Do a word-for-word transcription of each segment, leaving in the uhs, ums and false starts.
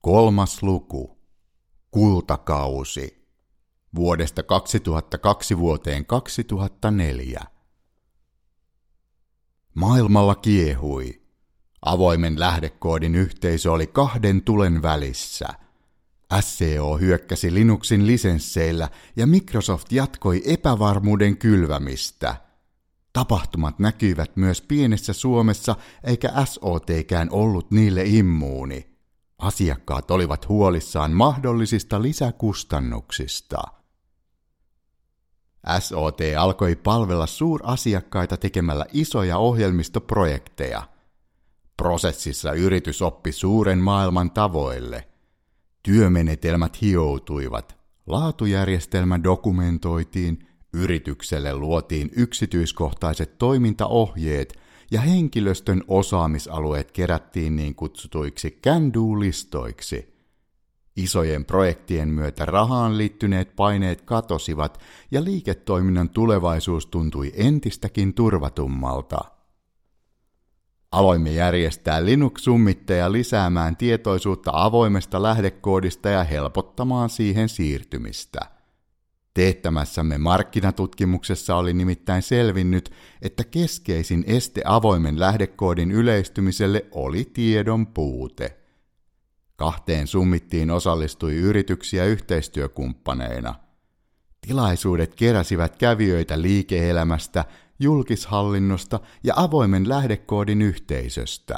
Kolmas luku. Kultakausi. Vuodesta kaksituhattakaksi vuoteen kaksituhattaneljä. Maailmalla kiehui. Avoimen lähdekoodin yhteisö oli kahden tulen välissä. S E O hyökkäsi Linuxin lisensseillä ja Microsoft jatkoi epävarmuuden kylvämistä. Tapahtumat näkyivät myös pienessä Suomessa, eikä S O T:kään ollut niille immuuni. Asiakkaat olivat huolissaan mahdollisista lisäkustannuksista. S O T alkoi palvella suurasiakkaita tekemällä isoja ohjelmistoprojekteja. Prosessissa yritys oppi suuren maailman tavoille. Työmenetelmät hioutuivat, laatujärjestelmä dokumentoitiin, yritykselle luotiin yksityiskohtaiset toimintaohjeet ja henkilöstön osaamisalueet kerättiin niin kutsutuiksi can-do-listoiksi. Isojen projektien myötä rahaan liittyneet paineet katosivat ja liiketoiminnan tulevaisuus tuntui entistäkin turvatummalta. Aloimme järjestää Linux-summitteja lisäämään tietoisuutta avoimesta lähdekoodista ja helpottamaan siihen siirtymistä. Teettämässämme markkinatutkimuksessa oli nimittäin selvinnyt, että keskeisin este avoimen lähdekoodin yleistymiselle oli tiedon puute. Kahteen summittiin osallistui yrityksiä yhteistyökumppaneina. Tilaisuudet keräsivät kävijöitä liike-elämästä, julkishallinnosta ja avoimen lähdekoodin yhteisöstä.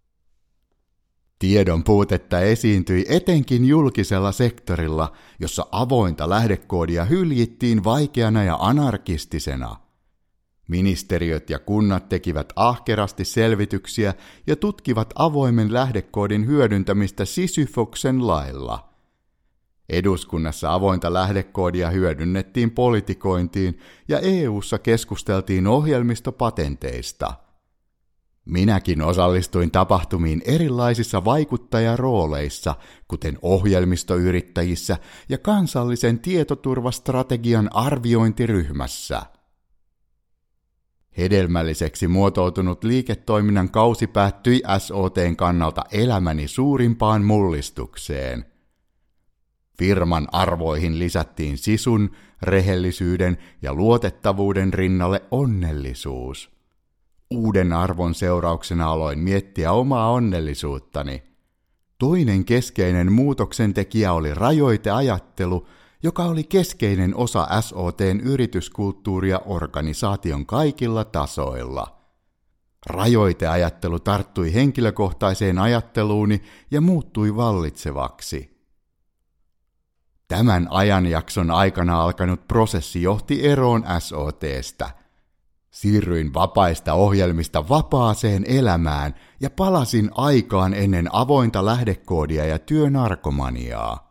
Tiedon puutetta esiintyi etenkin julkisella sektorilla, jossa avointa lähdekoodia hyljittiin vaikeana ja anarkistisena. Ministeriöt ja kunnat tekivät ahkerasti selvityksiä ja tutkivat avoimen lähdekoodin hyödyntämistä Sisyfoksen lailla. Eduskunnassa avointa lähdekoodia hyödynnettiin politikointiin ja E U:ssa keskusteltiin ohjelmistopatenteista. Minäkin osallistuin tapahtumiin erilaisissa vaikuttajarooleissa, kuten ohjelmistoyrittäjissä ja kansallisen tietoturvastrategian arviointiryhmässä. Hedelmälliseksi muotoutunut liiketoiminnan kausi päättyi S O T:n kannalta elämäni suurimpaan mullistukseen. Firman arvoihin lisättiin sisun, rehellisyyden ja luotettavuuden rinnalle onnellisuus. Uuden arvon seurauksena aloin miettiä omaa onnellisuuttani. Toinen keskeinen muutoksen tekijä oli rajoiteajattelu, joka oli keskeinen osa S O T:n yrityskulttuuria organisaation kaikilla tasoilla. Rajoiteajattelu tarttui henkilökohtaiseen ajatteluuni ja muuttui vallitsevaksi. Tämän ajanjakson aikana alkanut prosessi johti eroon S O T:stä. Siirryin vapaista ohjelmista vapaaseen elämään ja palasin aikaan ennen avointa lähdekoodia ja työnarkomaniaa.